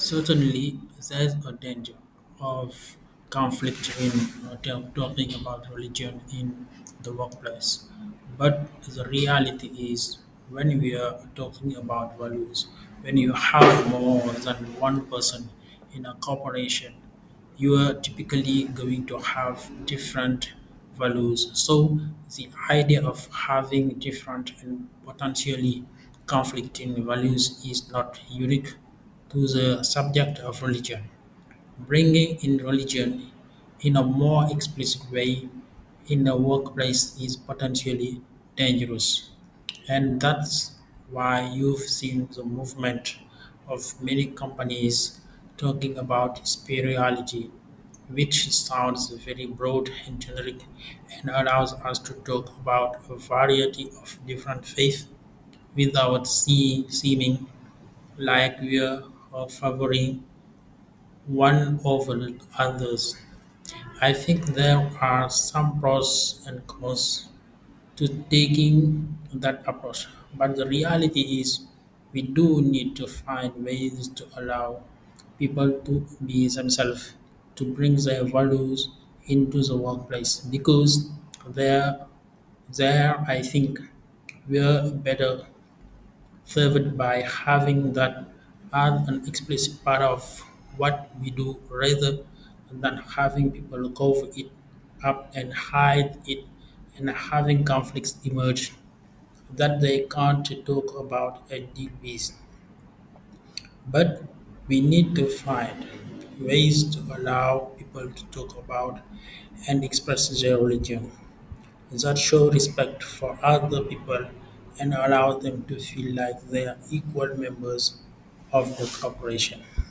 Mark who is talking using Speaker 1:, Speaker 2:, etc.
Speaker 1: Certainly, there's a danger of conflict in talking about religion in the workplace. But the reality is, when we are talking about values, when you have more than one person in a corporation, you are typically going to have different values. So, the idea of having different and potentially conflicting values is not unique to the subject of religion. Bringing in religion in a more explicit way in a workplace is potentially dangerous. And that's why you've seen the movement of many companies talking about spirituality, which sounds very broad and generic and allows us to talk about a variety of different faiths without seeming like we are favoring one over others. I think there are some pros and cons to taking that approach, but the reality is we do need to find ways to allow people to be themselves, to bring their values into the workplace because there, there I think we're better served by having that as an explicit part of what we do rather than having people cover it up and hide it and having conflicts emerge that they can't talk about and deal with. But we need to find ways to allow people to talk about and express their religion that show respect for other people and allow them to feel like they are equal members of the corporation.